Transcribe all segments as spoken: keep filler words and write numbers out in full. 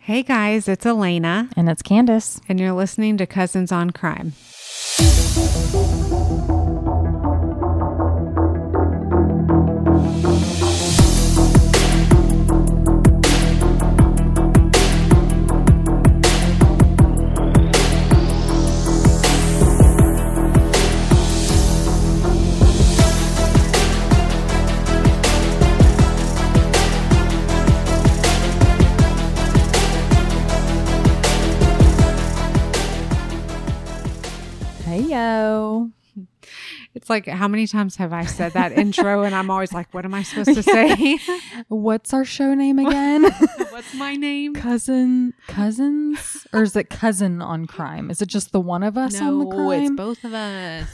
Hey guys, it's Elena. And it's Candace. And you're listening to Cousins on Crime. Heyo. It's like, how many times have I said that intro? And I'm always like, what am I supposed to say? What's our show name again? What's my name? Cousin, Cousins? Or is it Cousin on Crime? Is it just the one of us no, on the crime? it's both of us.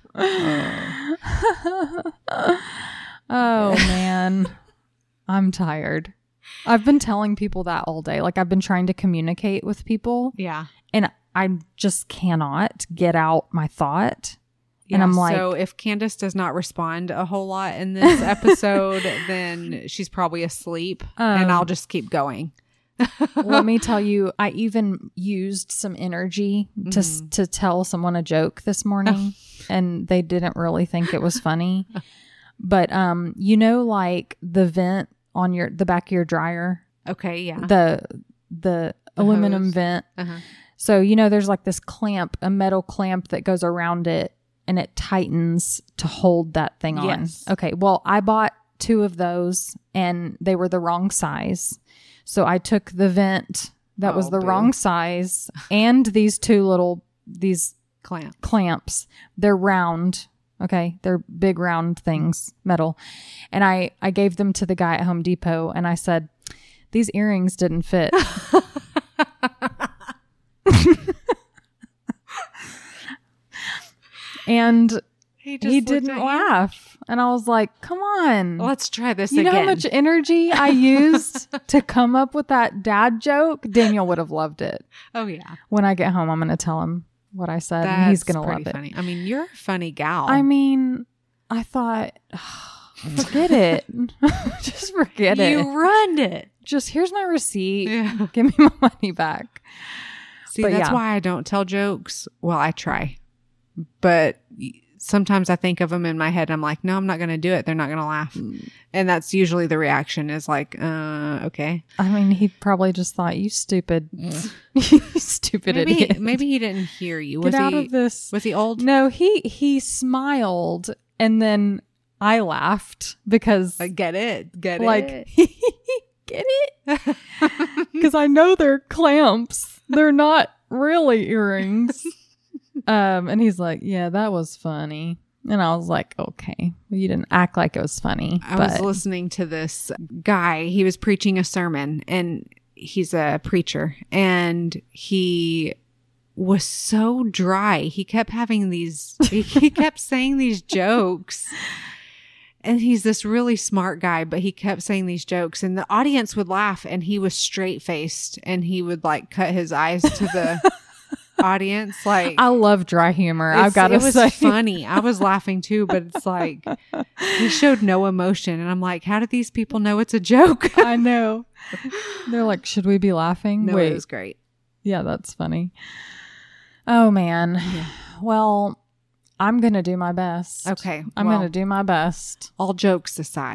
Oh, oh man. I'm tired. I've been telling people that all day. Like, I've been trying to communicate with people. Yeah. And I just cannot get out my thought. Yeah, and I'm like, so if Candace does not respond a whole lot in this episode, then she's probably asleep um, and I'll just keep going. Let me tell you, I even used some energy to Mm-hmm. to tell someone a joke this morning and they didn't really think it was funny. But um, you know, like the vent on your the back of your dryer, Okay, yeah. the the, The aluminum hose. vent. Uh-huh. So, you know, there's like this clamp, a metal clamp that goes around it and it tightens to hold that thing on. Yes. Okay. Well, I bought two of those and they were the wrong size. So I took the vent that Oh, was the boo. wrong size and these two little, these Clamp. clamps. They're round. Okay. They're big round things, metal. And I, I gave them to the guy at Home Depot and I said, these earrings didn't fit. And He, just he looked didn't at you. laugh. And I was like, come on. Let's try this You again. know how much energy I used to come up with that dad joke? Daniel would have loved it. Oh, yeah. When I get home, I'm going to tell him what I said. That's and he's going to pretty love it. funny. I mean, you're a funny gal. I mean, I thought, forget it. Just forget you it. ruined it. Just here's my receipt. Yeah. Give me my money back. See, But that's yeah. why I don't tell jokes. Well, I try. But sometimes I think of them in my head. I'm like, no, I'm not going to do it. They're not going to laugh. And that's usually the reaction is like, uh, okay. I mean, he probably just thought, you stupid, you stupid Maybe, idiot. maybe he didn't hear you. Get Was out he, of this. was he old? No, he he smiled and then I laughed because Like, get it. Get like it. get it? Because I know they're clamps. They're not really earrings. Um, and he's like, yeah, that was funny. And I was like, okay, well, you didn't act like it was funny. I but was listening to this guy. He was preaching a sermon and he's a preacher and he was so dry. He kept having these, he, he kept saying these jokes. And he's this really smart guy, but he kept saying these jokes and the audience would laugh and he was straight faced and he would like cut his eyes to the audience. Like, I love dry humor. I've It's- got to it was say. funny. I was laughing too, but it's like he showed no emotion, and I'm like, how do these people know it's a joke? I know. They're like, should we be laughing? No, Wait. it was great. Yeah, that's funny. Oh, man. Well, I'm going to do my best. Okay, I'm well- going to do my best. All jokes aside,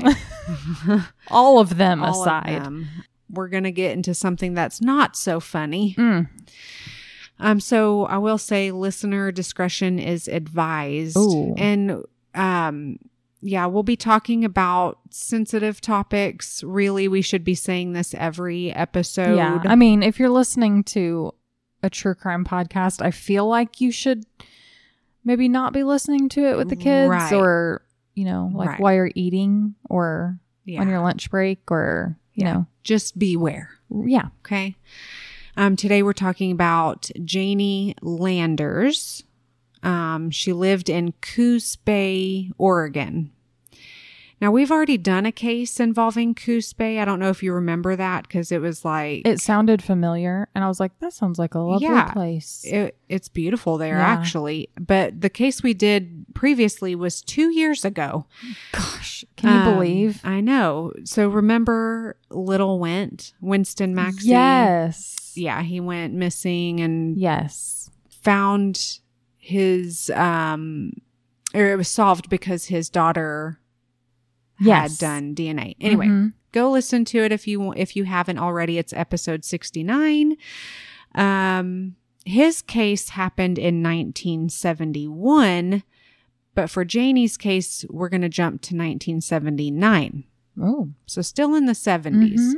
All of them all of aside. them, we're gonna get into something that's not so funny. Mm. Um, so I will say, listener discretion is advised, Ooh. and um. Yeah, we'll be talking about sensitive topics. Really, we should be saying this every episode. Yeah. I mean, if you're listening to a true crime podcast, I feel like you should maybe not be listening to it with the kids Right. or, you know, like Right. while you're eating or Yeah. on your lunch break or, you Yeah. know, Just beware. yeah. Okay. Um, today we're talking about Janie Landers. Um, she lived in Coos Bay, Oregon. Now, we've already done a case involving Coos Bay. I don't know if you remember that because it was like... It sounded familiar. And I was like, that sounds like a lovely Yeah. place. It, it's beautiful there, Yeah. actually. But the case we did previously was two years ago. Gosh, can you Um, believe? I know. So remember little Went, Winston Maxey? Yes. Yeah, he went missing and Yes. found his, um, or it was solved because his daughter Yes. had done D N A. Anyway, Mhm. go listen to it if you if you haven't already. It's episode sixty-nine. Um, his case happened in nineteen seventy-one, but for Janie's case, we're going to jump to nineteen seventy-nine. Oh. So still in the seventies. Mhm.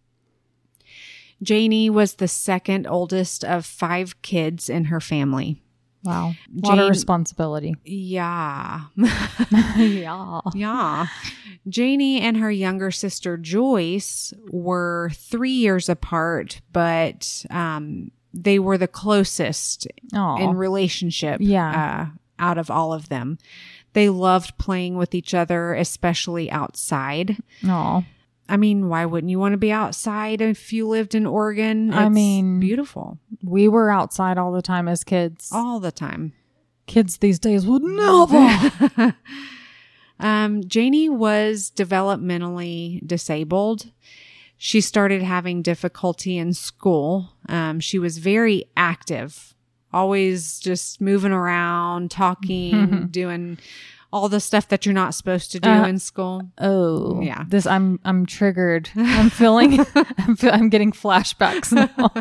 Janie was the second oldest of five kids in her family. Wow. A lot of Jane- responsibility. Yeah. Yeah. Yeah. Janie and her younger sister Joyce were three years apart, but um, they were the closest Oh. in relationship Yeah. uh, out of all of them. They loved playing with each other, especially outside. Oh. I mean, why wouldn't you want to be outside if you lived in Oregon? I It's mean- beautiful We were outside all the time as kids. all the time. Kids these days would never. um, Janie was developmentally disabled. She started having difficulty in school. Um, she was very active, always just moving around, talking, doing all the stuff that you're not supposed to do Uh, in school. Oh. Yeah. This I'm I'm triggered. I'm feeling I'm, fe- I'm getting flashbacks now.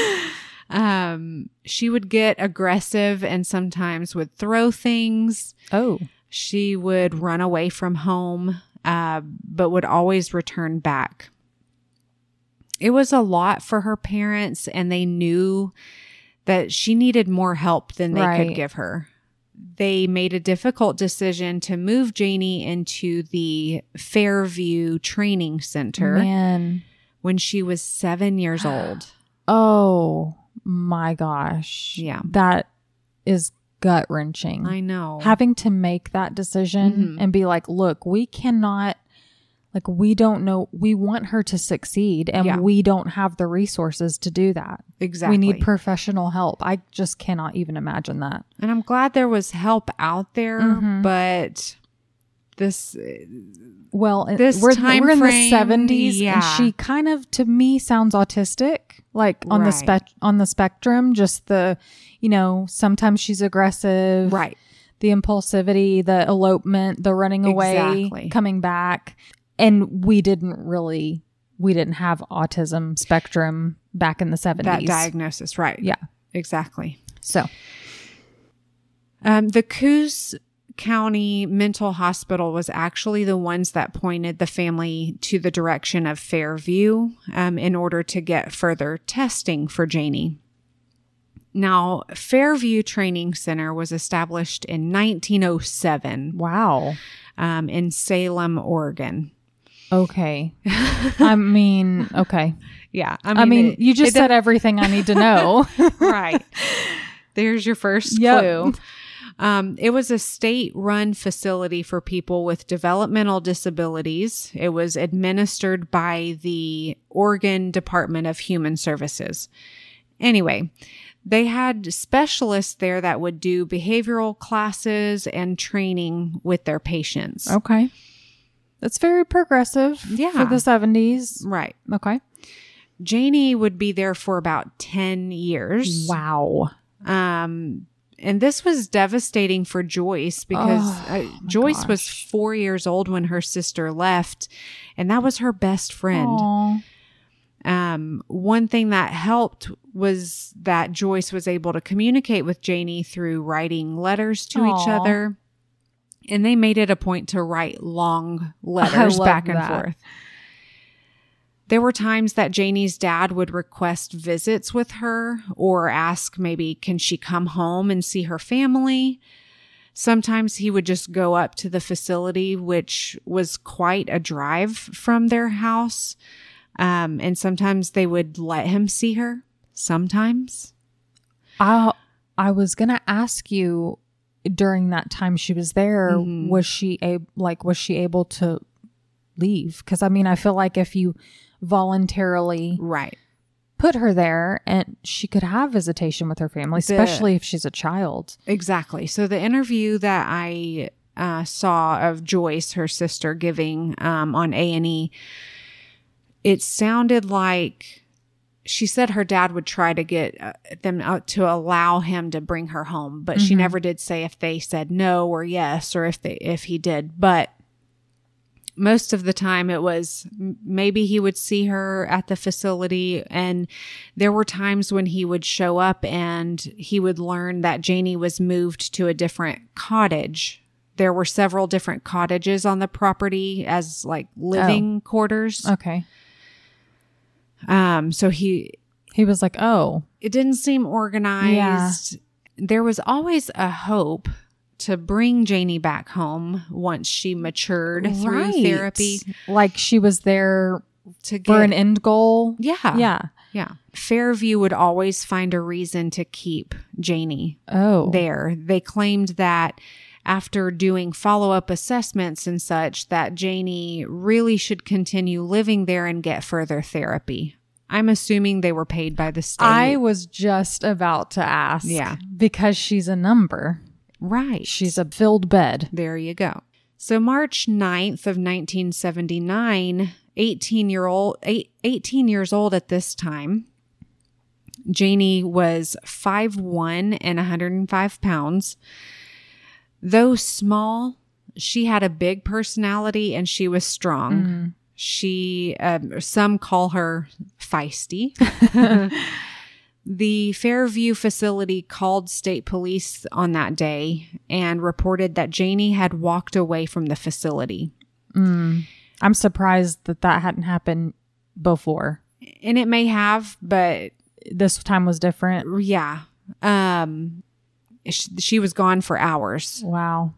Um, she would get aggressive and sometimes would throw things. Oh. She would run away from home, uh, but would always return back. It was a lot for her parents, and they knew that she needed more help than they Right. could give her. They made a difficult decision to move Janie into the Fairview Training Center Man. when she was seven years old. Oh my gosh. Yeah. That is gut wrenching. I know. Having to make that decision Mhm. and be like, look, we cannot, like, we don't know, we want her to succeed and Yeah. we don't have the resources to do that. Exactly. We need professional help. I just cannot even imagine that. And I'm glad there was help out there, Mhm. but this, Well, it- This we're, time we're in frame, the seventies yeah. and she kind of, to me, sounds autistic, like on the Right. spec on the spectrum, just the, you know, sometimes she's aggressive, right. the impulsivity, the elopement, the running away, Exactly. coming back. And we didn't really, we didn't have autism spectrum back in the That seventies. diagnosis, right. Yeah. Exactly. So, Um, the Coos County Mental Hospital was actually the ones that pointed the family to the direction of Fairview um, in order to get further testing for Janie. Now, Fairview Training Center was established in nineteen oh seven wow. um, in Salem, Oregon. Okay. I mean, okay. Yeah. I mean, it- you just it said everything I need to know. right. There's your first Yep. clue. Um, it was a state-run facility for people with developmental disabilities. It was administered by the Oregon Department of Human Services. Anyway, they had specialists there that would do behavioral classes and training with their patients. Okay. That's very progressive Yeah. for the seventies. Right. Okay. Janie would be there for about ten years. Wow. Um, and this was devastating for Joyce because Oh, uh, my Joyce was gosh. four years old when her sister left, and that was her best friend. Aw. Um, one thing that helped was that Joyce was able to communicate with Janie through writing letters to each Aw. other. And they made it a point to write long letters love back and that. forth. There were times that Janie's dad would request visits with her or ask maybe, can she come home and see her family? Sometimes he would just go up to the facility, which was quite a drive from their house. Um, and sometimes they would let him see her. Sometimes. I I was gonna ask you during that time she was there, Mhm. was she a like was she able to leave? Because I mean, I feel like if you voluntarily Right. put her there and she could have visitation with her family, especially the, if she's a child. Exactly. So the interview that I uh, saw of Joyce, her sister, giving um, on A and E, it sounded like she said her dad would try to get uh, them out to allow him to bring her home, but mm-hmm. she never did say if they said no or yes, or if they if he did. But most of the time it was maybe he would see her at the facility, and there were times when he would show up and he would learn that Janie was moved to a different cottage. There were several different cottages on the property as like living oh. quarters. Okay. Um, so he, he was like, oh, it didn't seem organized. Yeah. There was always a hope to bring Janie back home once she matured right. through therapy. Like she was there to get, for an end goal. Yeah. Yeah. Yeah. Fairview would always find a reason to keep Janie oh. there. They claimed that after doing follow-up assessments and such, that Janie really should continue living there and get further therapy. I'm assuming they were paid by the state. I was just about to ask. Yeah. Because she's a number. Right. She's a filled bed. There you go. So March ninth of nineteen seventy-nine, eighteen-year-old, eight, eighteen years old at this time, Janie was five foot one and one hundred five pounds. Though small, she had a big personality and she was strong. Mm. She, um, some call her feisty. The Fairview facility called state police on that day and reported that Janie had walked away from the facility. Mm. I'm surprised that that hadn't happened before. And it may have, but this time was different. Yeah. Um, she, she was gone for hours. Wow.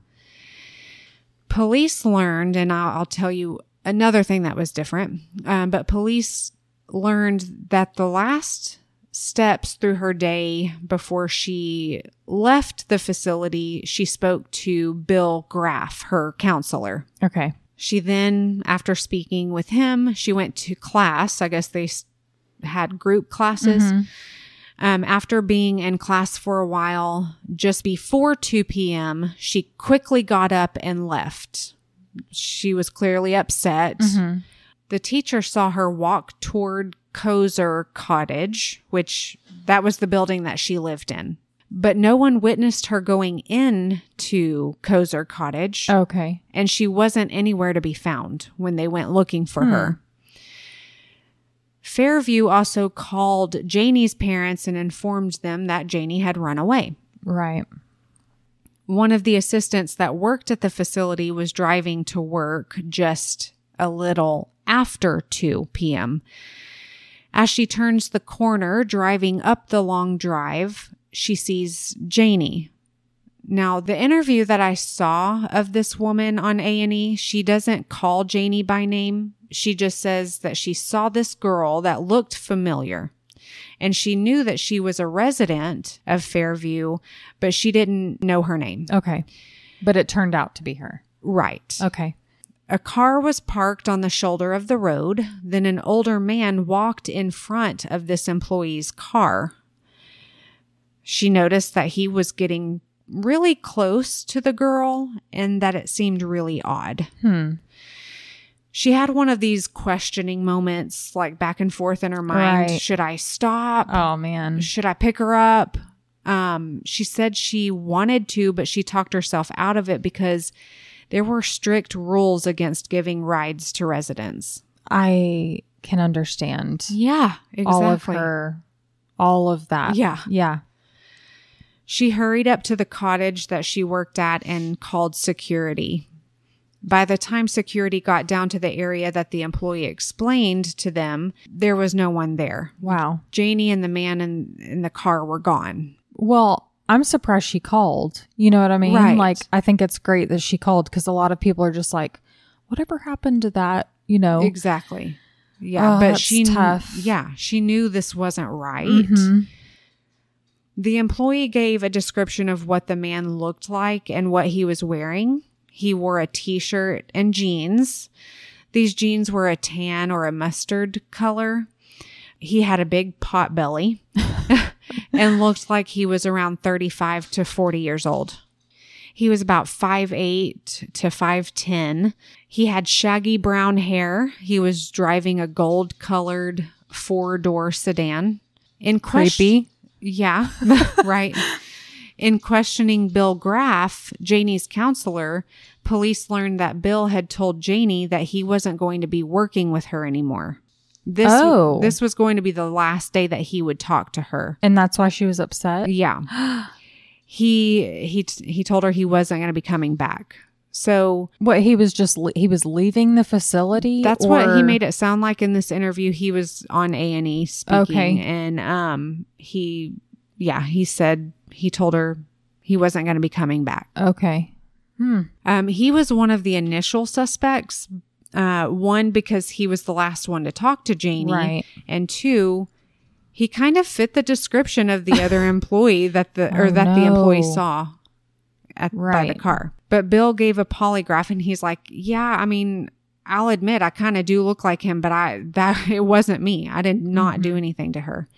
Police learned, and I'll, I'll tell you another thing that was different, um, but police learned that the last steps through her day before she left the facility, she spoke to Bill Graff, her counselor. Okay. She then, after speaking with him, she went to class. I guess they had group classes. Mm-hmm. Um, after being in class for a while, just before two p.m., she quickly got up and left. She was clearly upset. Mm-hmm. The teacher saw her walk toward Kozer Cottage, which that was the building that she lived in. But no one witnessed her going in to Kozer Cottage. Okay. And she wasn't anywhere to be found when they went looking for hmm. her. Fairview also called Janie's parents and informed them that Janie had run away. Right. One of the assistants that worked at the facility was driving to work just a little after two p.m. As she turns the corner, driving up the long drive, she sees Janie. Now, the interview that I saw of this woman on A and E, she doesn't call Janie by name. She just says that she saw this girl that looked familiar. And she knew that she was a resident of Fairview, but she didn't know her name. Okay. But it turned out to be her. Right. Okay. A car was parked on the shoulder of the road. Then an older man walked in front of this employee's car. She noticed that he was getting really close to the girl and that it seemed really odd. Hmm. She had one of these questioning moments, like back and forth in her mind. Right. Should I stop? Oh, man. Should I pick her up? Um, she said she wanted to, but she talked herself out of it because there were strict rules against giving rides to residents. I can understand. Yeah, exactly. All of her, all of that. Yeah. Yeah. She hurried up to the cottage that she worked at and called security. By the time security got down to the area that the employee explained to them, there was no one there. Wow. Janie and the man in, in the car were gone. Well, I'm surprised she called. You know what I mean? Right. Like, I think it's great that she called because a lot of people are just like, whatever happened to that, you know? Exactly. Yeah. Oh, but that's she, tough. Yeah. She knew this wasn't right. Mm-hmm. The employee gave a description of what the man looked like and what he was wearing. He wore a t-shirt and jeans. These jeans were a tan or a mustard color. He had a big pot belly and looked like he was around thirty-five to forty years old. He was about five eight to five ten. He had shaggy brown hair. He was driving a gold-colored four-door sedan. In Creepy. Question- yeah, right. In questioning Bill Graff, Janie's counselor, police learned that Bill had told Janie that he wasn't going to be working with her anymore. This, Oh. this was going to be the last day that he would talk to her. And that's why she was upset? Yeah. he he he told her he wasn't going to be coming back. So What, he was just, le- he was leaving the facility? that's or- what he made it sound like in this interview. He was on A and E speaking. Okay. And um, he, yeah, he said, he told her he wasn't going to be coming back. Okay. Hmm. Um, he was one of the initial suspects. Uh, one, because he was the last one to talk to Janie. Right. And two, he kind of fit the description of the other employee that the, or Oh, that the employee no. saw at by the Right. car. But Bill gave a polygraph and he's like, yeah, I mean, I'll admit I kind of do look like him, but I, that, it wasn't me. I did not Mm-hmm. do anything to her.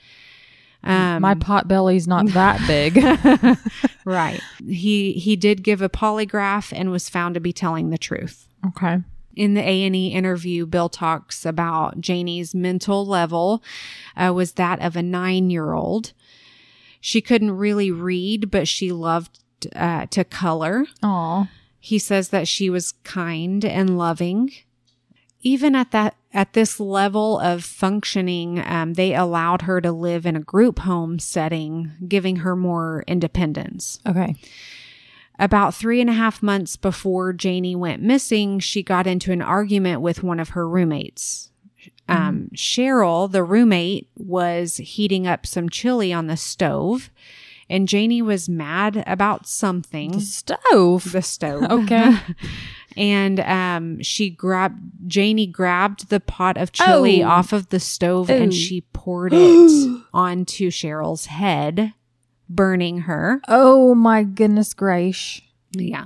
Um, My pot belly's not that big. right. He, he did give a polygraph and was found to be telling the truth. Okay. In the A and E interview, Bill talks about Janie's mental level uh, was that of a nine-year-old. She couldn't really read, but she loved uh, to color. Aw. He says that she was kind and loving. Even at that at this level of functioning, um, they allowed her to live in a group home setting, giving her more independence. Okay. About three and a half months before Janie went missing, she got into an argument with one of her roommates. Um, Cheryl, the roommate, was heating up some chili on the stove, and Janie was mad about something. The stove. The stove. Okay. And um, she grabbed, Janie grabbed the pot of chili Oh. off of the stove Ooh. and she poured it onto Cheryl's head, burning her. Oh my goodness gracious. Yeah.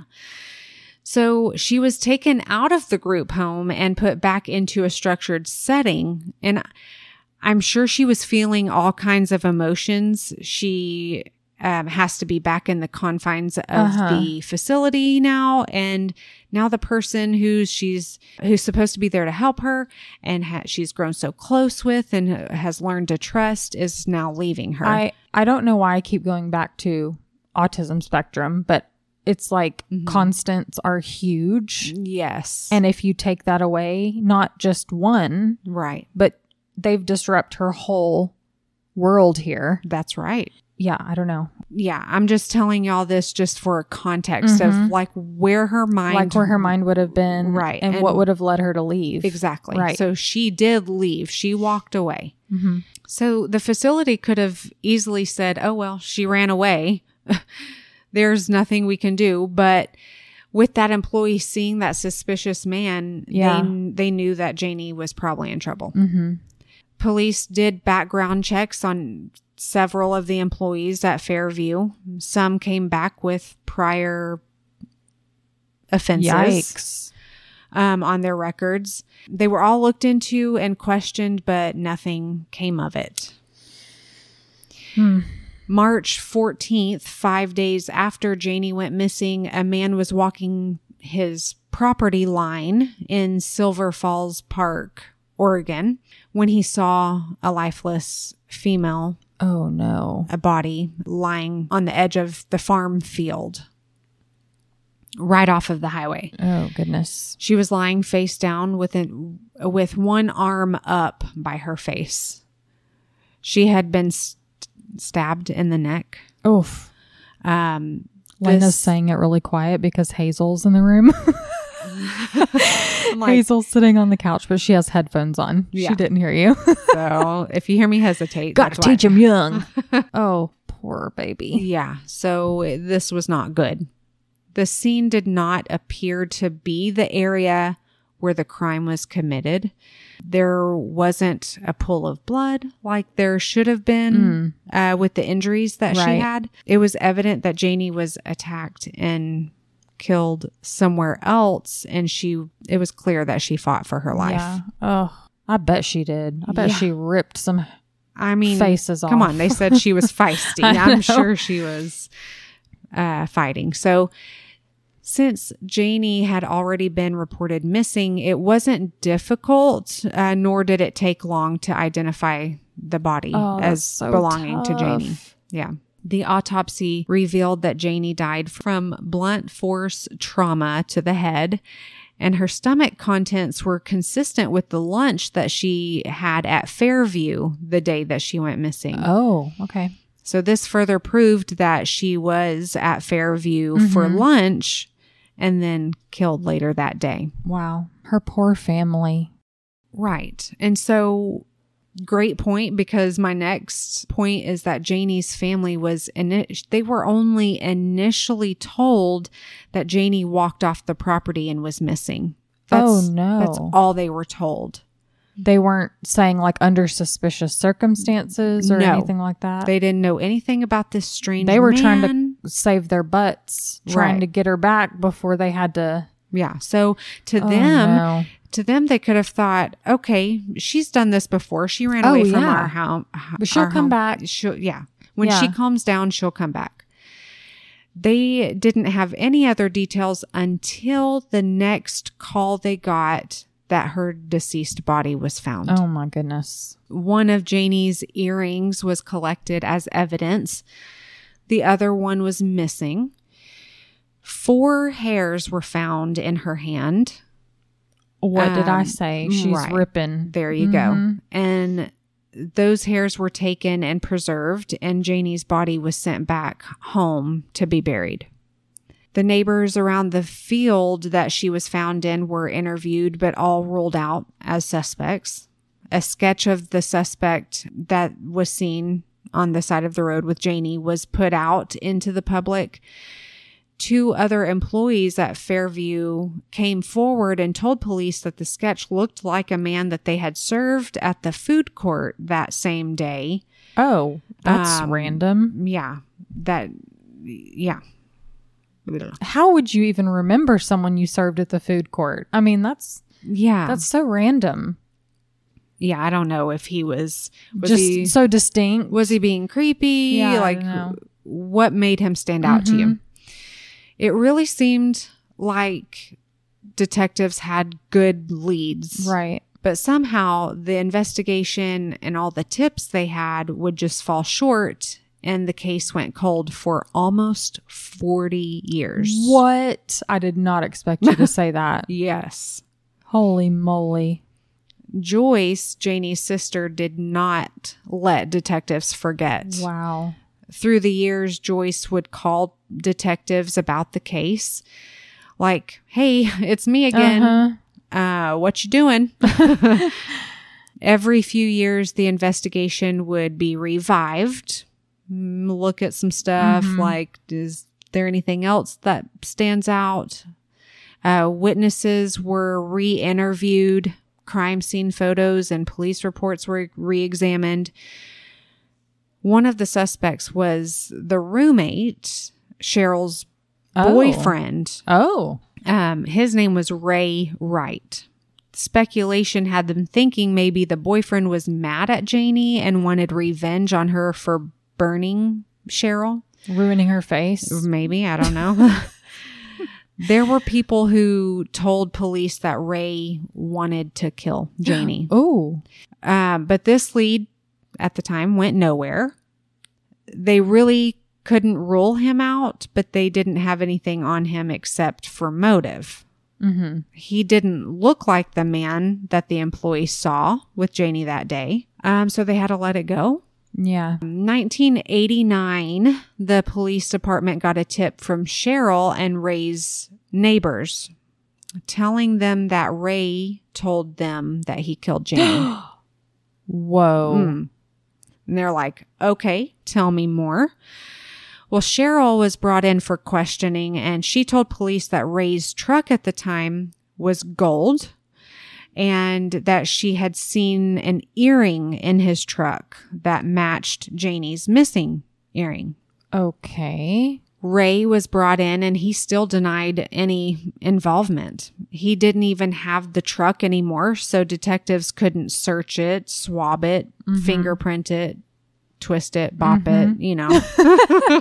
So she was taken out of the group home and put back into a structured setting. And I'm sure she was feeling all kinds of emotions. She um, has to be back in the confines of Uh-huh. the facility now. And now the person who's she's who's supposed to be there to help her and ha- she's grown so close with and has learned to trust is now leaving her. I, I don't know why I keep going back to autism spectrum, but it's like Mhm. constants are huge. yes. And if you take that away, not just one, right. but they've disrupted her whole world here. That's right. Yeah, I don't know. Yeah, I'm just telling y'all this just for a context Mhm. of like where her mind, Like where her mind would have been. Right, And, and- what would have led her to leave. exactly. Right. So she did leave. She walked away. Mm-hmm. So the facility could have easily said, "Oh well, she ran away. There's nothing we can do." But with that employee seeing that suspicious man, Yeah. they they knew that Janie was probably in trouble. Mm-hmm. Police did background checks on several of the employees at Fairview. Some came back with prior offenses Yikes. um, on their records. They were all looked into and questioned, but nothing came of it. Hmm. March fourteenth, five days after Janie went missing, a man was walking his property line in Silver Falls Park, Oregon, when he saw a lifeless female, Oh no. a body lying on the edge of the farm field right off of the highway. Oh goodness. She was lying face down with an, with one arm up by her face. She had been st- stabbed in the neck. Oof. Um, Lena's this- saying it really quiet because Hazel's in the room. I'm like, Hazel's sitting on the couch, but she has headphones on. Yeah. She didn't hear you. so if you hear me hesitate, Got that's to why. teach him young. Oh, poor baby. Yeah. So this was not good. The scene did not appear to be the area where the crime was committed. There wasn't a pool of blood like there should have been uh, with the injuries that she Right. had. It was evident that Janie was attacked and killed somewhere else, and she it was clear that she fought for her life. Yeah. Oh, I bet she did. I bet Yeah. she ripped some I mean, faces off. Come on. They said she was feisty. I I'm know. sure she was uh, fighting. So since Janie had already been reported missing, it wasn't difficult, uh, nor did it take long to identify the body Oh, that's as so belonging to tough. Janie. Yeah. The autopsy revealed that Janie died from blunt force trauma to the head, and her stomach contents were consistent with the lunch that she had at Fairview the day that she went missing. Oh, okay. So this further proved that she was at Fairview for Mhm. lunch and then killed later that day. Wow. Her poor family. Right. And so great point, because my next point is that Janie's family was, ini- they were only initially told that Janie walked off the property and was missing. That's, Oh, no. That's all they were told. They weren't saying like under suspicious circumstances or No. anything like that. They didn't know anything about this strange They were man. trying to save their butts, trying Right. to get her back before they had to. Yeah. So to Oh, them, no. to them, they could have thought, okay, she's done this before. She ran Oh, away from yeah. our home. But she'll our come home. back. She'll, yeah. When she Yeah. calms down, she'll come back. They didn't have any other details until the next call they got that her deceased body was found. Oh my goodness. One of Janie's earrings was collected as evidence. The other one was missing. Four hairs were found in her hand. What did I Um, say? She's right. ripping. There you Mhm. go. And those hairs were taken and preserved, and Janie's body was sent back home to be buried. The neighbors around the field that she was found in were interviewed, but all ruled out as suspects. A sketch of the suspect that was seen on the side of the road with Janie was put out into the public. Two other employees at Fairview came forward and told police that the sketch looked like a man that they had served at the food court that same day. Oh, that's Um, random. Yeah, that, yeah. How would you even remember someone you served at the food court? I mean, that's Yeah. that's so random. yeah, I don't know if he was, was Just he, so distinct. was he being creepy? Yeah, I like, don't know. what made him stand out to you? Mhm. It really seemed like detectives had good leads. Right. But somehow the investigation and all the tips they had would just fall short, and the case went cold for almost forty years. What? I did not expect you to say that. Yes. Holy moly. Joyce, Janie's sister, did not let detectives forget. Wow. Through the years, Joyce would call detectives about the case. Like, hey, it's me again. Uh-huh. Uh, what you doing? Every few years, the investigation would be revived. Mm, Look at some stuff Mhm. like, is there anything else that stands out? Uh, witnesses were re-interviewed. Crime scene photos and police reports were re-examined. One of the suspects was the roommate, Cheryl's Oh. boyfriend. Oh. Um, his name was Ray Wright. Speculation had them thinking maybe the boyfriend was mad at Janie and wanted revenge on her for burning Cheryl. Ruining her face. Maybe, I don't know. There were people who told police that Ray wanted to kill Janie. Oh. Um, but this lead at the time went nowhere. They really couldn't rule him out, but they didn't have anything on him except for motive. Mm-hmm. He didn't look like the man that the employee saw with Janie that day. Um, so they had to let it go. Yeah. nineteen eighty-nine, the police department got a tip from Cheryl and Ray's neighbors, telling them that Ray told them that he killed Janie. Whoa. Mm. And they're like, okay, tell me more. Well, Cheryl was brought in for questioning, and she told police that Ray's truck at the time was gold and that she had seen an earring in his truck that matched Janie's missing earring. Okay. Ray was brought in and he still denied any involvement. He didn't even have the truck anymore, so detectives couldn't search it, swab it, mm-hmm. fingerprint it, twist it, bop mm-hmm. it, you know.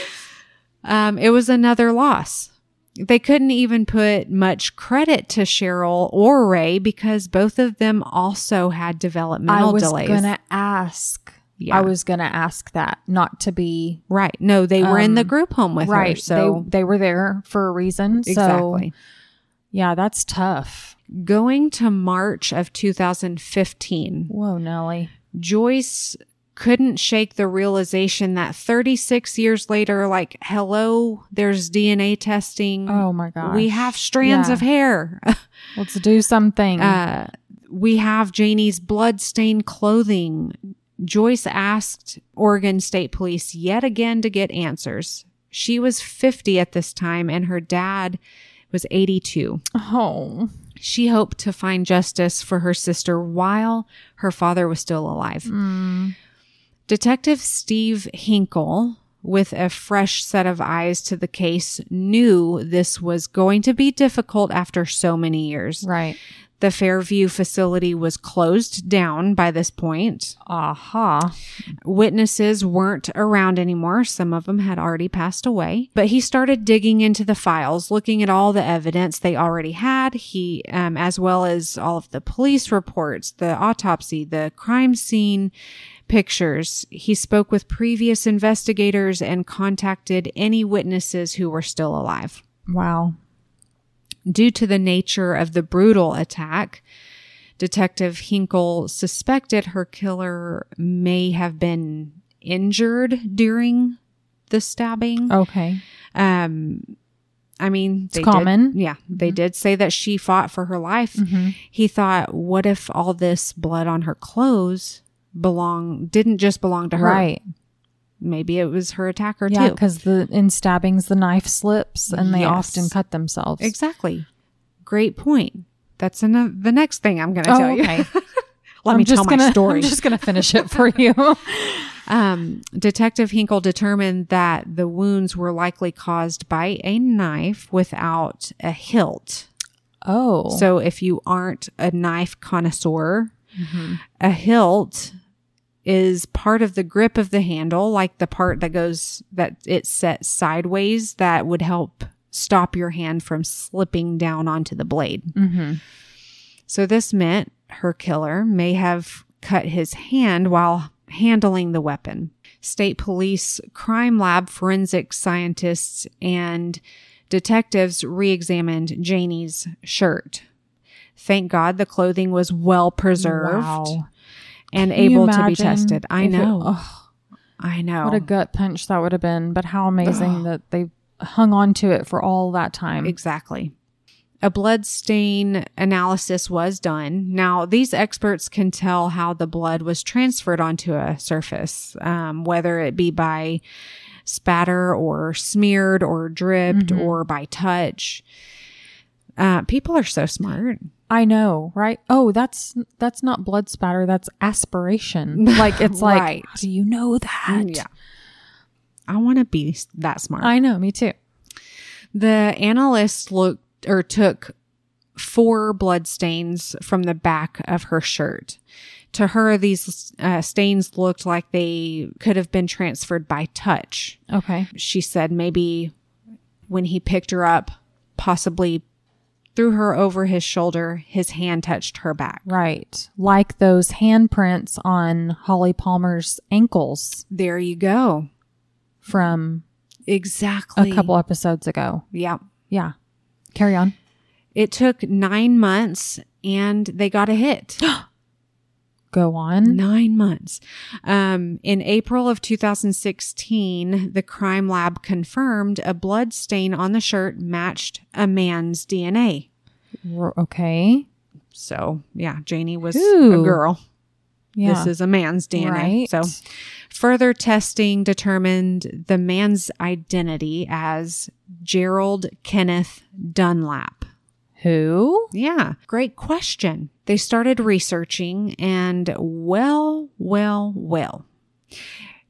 um, it was another loss. They couldn't even put much credit to Cheryl or Ray because both of them also had developmental I was delays. gonna ask. Yeah. I was gonna ask that, not to be right. No, they were um, in the group home with right. her, so they, they were there for a reason. Exactly. So, yeah, that's tough. Going to March of two thousand fifteen. Whoa, Nellie. Joyce couldn't shake the realization that thirty-six years later, like, hello, there's D N A testing. Oh my gosh. We have strands yeah. of hair. Let's do something. Uh, we have Janie's blood-stained clothing. Joyce asked Oregon State Police yet again to get answers. She was fifty at this time and her dad was eighty-two. Oh. She hoped to find justice for her sister while her father was still alive. Mm. Detective Steve Hinkle, with a fresh set of eyes to the case, knew this was going to be difficult after so many years. Right. The Fairview facility was closed down by this point. Aha. Uh-huh. Witnesses weren't around anymore. Some of them had already passed away. But he started digging into the files, looking at all the evidence they already had, He, um, as well as all of the police reports, the autopsy, the crime scene pictures. He spoke with previous investigators and contacted any witnesses who were still alive. Wow. Due to the nature of the brutal attack, Detective Hinkle suspected her killer may have been injured during the stabbing. Okay. Um, I mean, it's common. Did, yeah, they mm-hmm. did say that she fought for her life. Mm-hmm. He thought, what if all this blood on her clothes belong didn't just belong to her? Right. Maybe it was her attacker yeah, too. because the in stabbings, the knife slips and they yes. often cut themselves. Exactly. Great point. That's an, the next thing I'm going to tell oh, okay. you. Let I'm me just tell gonna, my story. I'm just going to finish it for you. um, Detective Hinkle determined that the wounds were likely caused by a knife without a hilt. Oh. So if you aren't a knife connoisseur, mm-hmm. a hilt is part of the grip of the handle, like the part that goes, that it's set sideways that would help stop your hand from slipping down onto the blade. Mm-hmm. So this meant her killer may have cut his hand while handling the weapon. State police, crime lab forensic scientists, and detectives re-examined Janie's shirt. Thank God the clothing was well preserved. Wow. And able to be tested. I know. It, oh, I know. What a gut punch that would have been. But how amazing that they hung on to it for all that time. Exactly. A blood stain analysis was done. Now, these experts can tell how the blood was transferred onto a surface, um, whether it be by spatter or smeared or dripped mm-hmm. or by touch. Uh, people are so smart. I know, right? Oh, that's that's not blood spatter. That's aspiration. Like, it's like, right. do you know that? Yeah. I want to be that smart. I know, me too. The analyst looked or took four blood stains from the back of her shirt. To her, these uh, stains looked like they could have been transferred by touch. Okay. She said maybe when he picked her up, possibly threw her over his shoulder, his hand touched her back. Right. Like those handprints on Holly Palmer's ankles. There you go. From exactly a couple episodes ago. Yeah. Yeah. Carry on. It took nine months and they got a hit. Go on. Nine months. Um, in April of two thousand sixteen, the crime lab confirmed a blood stain on the shirt matched a man's D N A. Okay. So, yeah, Janie was Ooh. a girl. Yeah. This is a man's D N A. Right. So, further testing determined the man's identity as Gerald Kenneth Dunlap. Who? Yeah, great question. They started researching and well, well, well.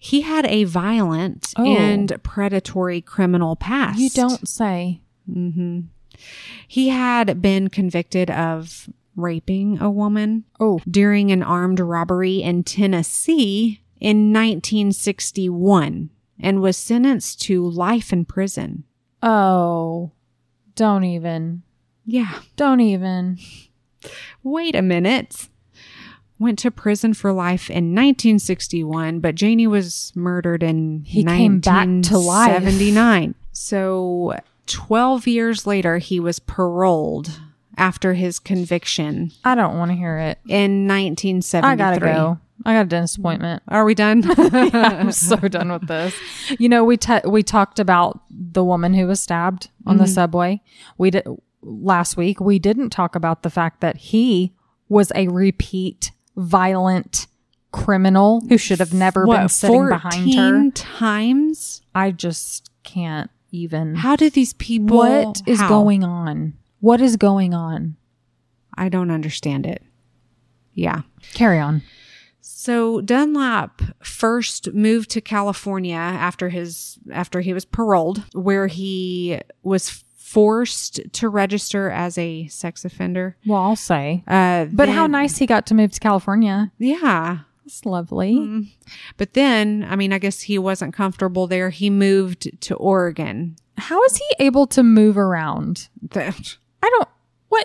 He had a violent Oh. and predatory criminal past. You don't say. Mm-hmm. He had been convicted of raping a woman Oh. during an armed robbery in Tennessee in nineteen sixty-one and was sentenced to life in prison. Oh. Don't even. Yeah. Don't even. Wait a minute. Went to prison for life in nineteen sixty-one, but Janie was murdered in He came back to life. nineteen seventy-nine. So twelve years later, he was paroled after his conviction I don't want to hear it. in nineteen I seventy-three. gotta go. I got a dentist appointment. Are we done? Yeah, I'm so done with this. You know, we t- we talked about the woman who was stabbed on the subway. We did last week. We didn't talk about the fact that he was a repeat violent criminal who should have never What, been sitting behind her. fourteen times? I just can't even. How did these people... What is how? going on? What is going on? I don't understand it. Yeah. Carry on. So Dunlap first moved to California after his after he was paroled, where he was forced to register as a sex offender. Well, I'll say. Uh, But how then- nice he got to move to California. Yeah. That's lovely. Mm. But then, I mean, I guess he wasn't comfortable there. He moved to Oregon. How is he able to move around? The- I don't. What?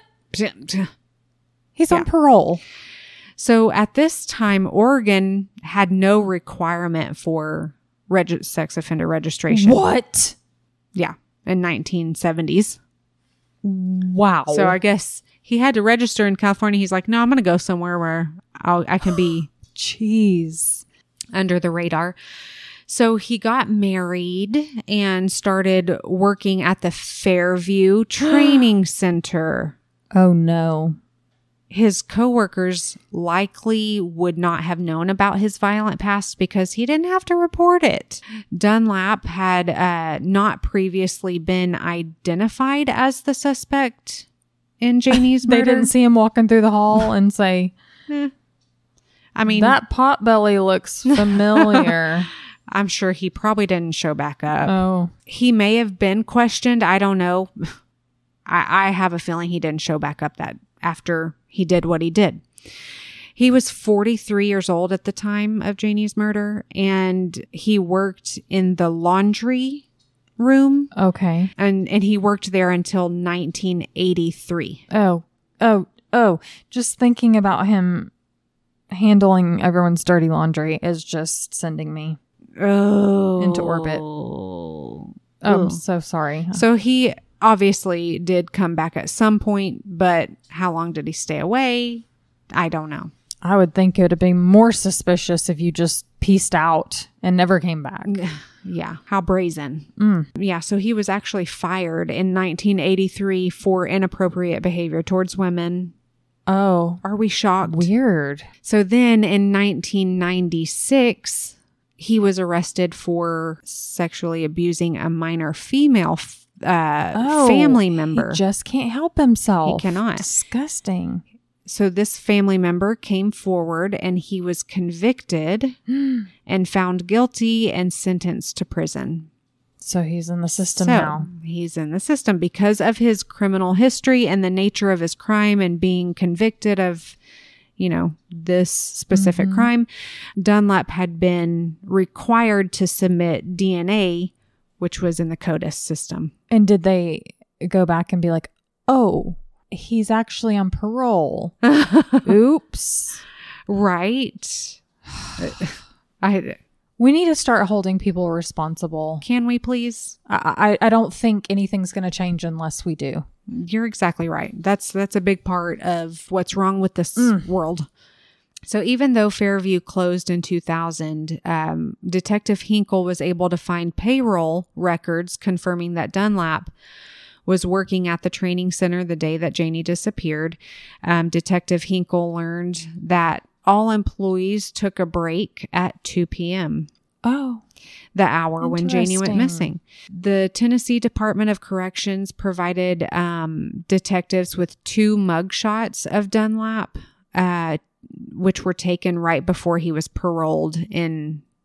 He's Yeah. on parole. So at this time, Oregon had no requirement for reg- sex offender registration. What? Yeah, in nineteen seventies. Wow. So I guess he had to register in California. He's like, no, I'm going to go somewhere where I'll, I can be Jeez. under the radar. So he got married and started working at the Fairview Training Center. Oh no. His coworkers likely would not have known about his violent past because he didn't have to report it. Dunlap had uh, not previously been identified as the suspect in Janie's They murder. didn't see him walking through the hall and say, Eh. I mean, that pot belly looks familiar. I'm sure he probably didn't show back up. Oh. He may have been questioned. I don't know. I, I have a feeling he didn't show back up that after he did what he did. He was forty-three years old at the time of Janie's murder, and he worked in the laundry room, Okay. and, and he worked there until nineteen eighty-three. Oh. Oh. Oh. Just thinking about him handling everyone's dirty laundry is just sending me. Oh. Into orbit. Oh, I'm Ugh. so sorry. So he obviously did come back at some point, but how long did he stay away? I don't know. I would think it would have been more suspicious if you just pieced out and never came back. Yeah, how brazen. Mm. Yeah, so he was actually fired in nineteen eighty-three for inappropriate behavior towards women. Oh, Are we shocked? weird. So then in nineteen ninety-six, he was arrested for sexually abusing a minor female f- uh, Oh, family member. He just can't help himself. He cannot. Disgusting. So this family member came forward and he was convicted and found guilty and sentenced to prison. So he's in the system So now. he's in the system because of his criminal history and the nature of his crime and being convicted of, you know, this specific Mhm. crime. Dunlap had been required to submit D N A, which was in the CODIS system. And did they go back and be like, oh, he's actually on parole? Oops. Right. I We need to start holding people responsible. can we please? I, I, I don't think anything's going to change unless we do. You're exactly right. That's that's a big part of what's wrong with this Mm. world. So even though Fairview closed in two thousand, um, Detective Hinkle was able to find payroll records confirming that Dunlap was working at the training center the day that Janie disappeared. Um, Detective Hinkle learned that all employees took a break at two p.m. Oh. the hour when Janie went Interesting. missing. The Tennessee Department of Corrections provided um, detectives with two mugshots of Dunlap, uh, which were taken right before he was paroled in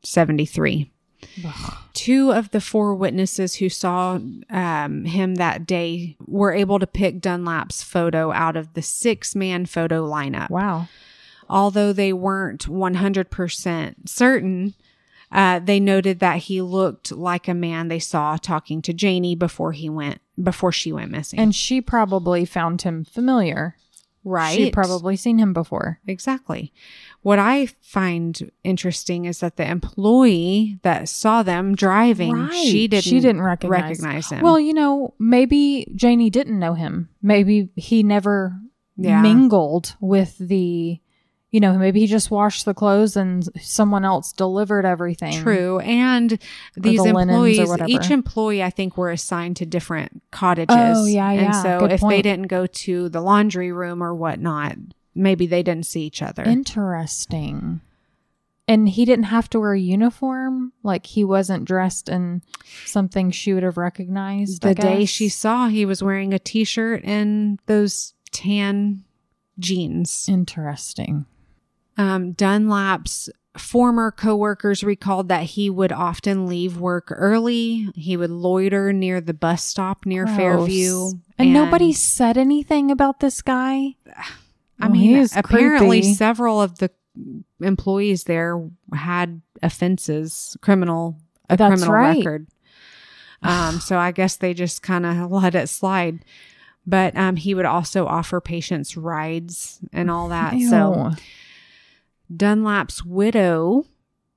seventy-three. Two of the four witnesses who saw um, him that day were able to pick Dunlap's photo out of the six-man photo lineup. Wow. Although they weren't one hundred percent certain, uh, they noted that he looked like a man they saw talking to Janie before he went before she went missing. And she probably found him familiar. Right. She'd probably seen him before. Exactly. What I find interesting is that the employee that saw them driving, Right. she didn't, she didn't recognize. recognize him. Well, you know, maybe Janie didn't know him. Maybe he never Yeah. mingled with the, you know, maybe he just washed the clothes and someone else delivered everything. True. And these the linens or employees, whatever. each employee, I think, were assigned to different cottages. Oh, yeah, And yeah. so Good if they point. didn't go to the laundry room or whatnot, maybe they didn't see each other. Interesting. And he didn't have to wear a uniform? Like he wasn't dressed in something she would have recognized? the I day guess? she saw, he was wearing a t-shirt and those tan jeans. Interesting. Um, Dunlap's former coworkers recalled that he would often leave work early. He would loiter near the bus stop near Gross. Fairview. And, nobody said anything about this guy? I Well, mean, he is apparently creepy. several of the employees there had offenses, criminal, a That's criminal right. record. Um, so I guess they just kind of let it slide. But um, he would also offer patients rides and all that. Ew. So Dunlap's widow,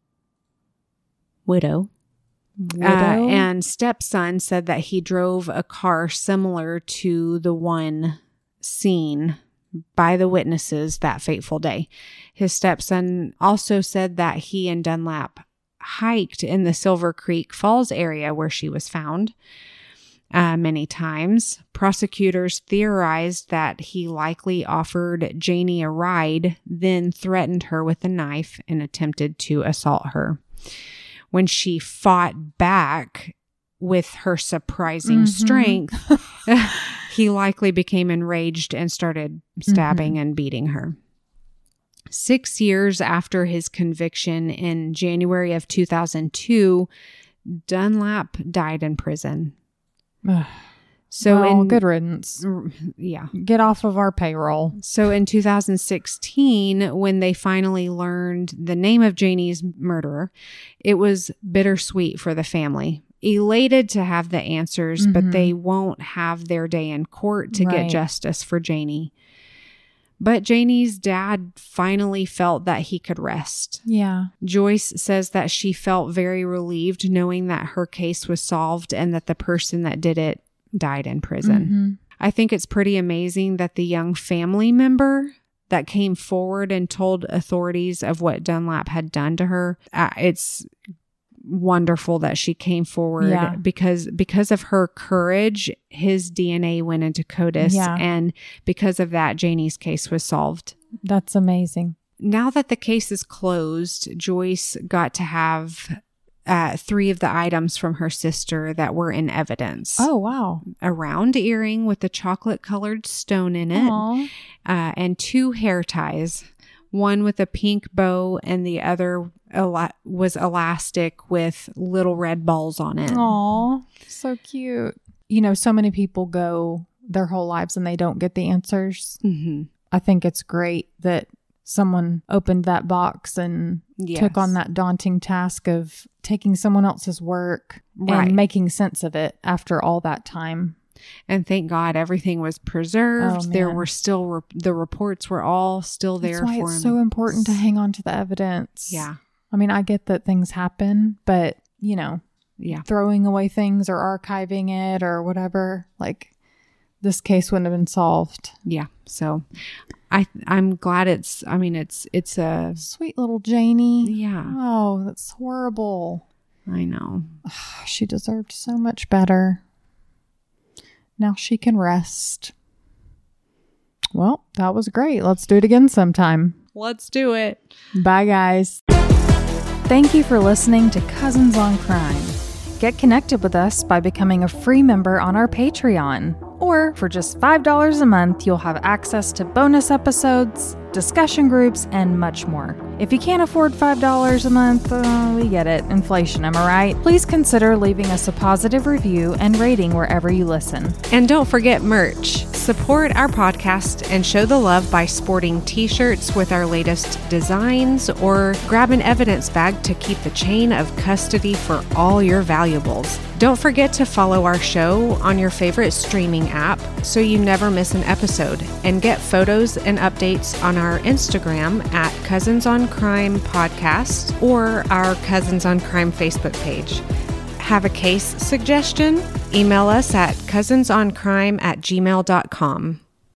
widow, Widow? Uh, and stepson said that he drove a car similar to the one seen by the witnesses that fateful day. His stepson also said that he and Dunlap hiked in the Silver Creek Falls area where she was found uh, many times. Prosecutors theorized that he likely offered Janie a ride, then threatened her with a knife and attempted to assault her. When she fought back with her surprising Mhm. strength, he likely became enraged and started stabbing Mhm. and beating her. Six years after his conviction in January of two thousand two, Dunlap died in prison. Ugh. So Well, in good riddance. yeah. Get off of our payroll. So in two thousand sixteen, when they finally learned the name of Janie's murderer, it was bittersweet for the family. Elated to have the answers, Mhm. but they won't have their day in court to Right. get justice for Janie. But Janie's dad finally felt that he could rest. Yeah. Joyce says that she felt very relieved knowing that her case was solved and that the person that did it died in prison. Mhm. I think it's pretty amazing that the young family member that came forward and told authorities of what Dunlap had done to her, uh, it's wonderful that she came forward Yeah. because because of her courage, his D N A went into CODIS, Yeah. and because of that, Janie's case was solved. That's amazing. Now that the case is closed, Joyce got to have uh, three of the items from her sister that were in evidence. Oh, wow. A round earring with a chocolate colored stone in it, Aw. uh, and two hair ties, one with a pink bow and the other ela- was elastic with little red balls on it. Aw, so cute. You know, so many people go their whole lives and they don't get the answers. Mm-hmm. I think it's great that someone opened that box and Yes. took on that daunting task of taking someone else's work Right. and making sense of it after all that time. And thank God everything was preserved. Oh, there man. were still, re- the reports were all still there That's why for it's him. so important to hang on to the evidence. Yeah. I mean, I get that things happen, but, you know, Yeah. throwing away things or archiving it or whatever, like this case wouldn't have been solved. Yeah. So I, I'm glad it's, I mean, it's, it's a, Sweet little Janie. yeah, Oh, that's horrible. I know. She deserved so much better. Now she can rest. Well, that was great. Let's do it again sometime. Let's do it. Bye, guys. Thank you for listening to Cousins on Crime. Get connected with us by becoming a free member on our Patreon. Or for just five dollars a month, you'll have access to bonus episodes, discussion groups, and much more. If you can't afford five dollars a month, uh, we get it. Inflation, am I right? Please consider leaving us a positive review and rating wherever you listen. And don't forget merch. Support our podcast and show the love by sporting t-shirts with our latest designs, or grab an evidence bag to keep the chain of custody for all your valuables. Don't forget to follow our show on your favorite streaming app so you never miss an episode, and get photos and updates on our Instagram at Cousins on Crime Podcast or our Cousins on Crime Facebook page. Have a case suggestion? Email us at cousinsoncrime at gmail dot com.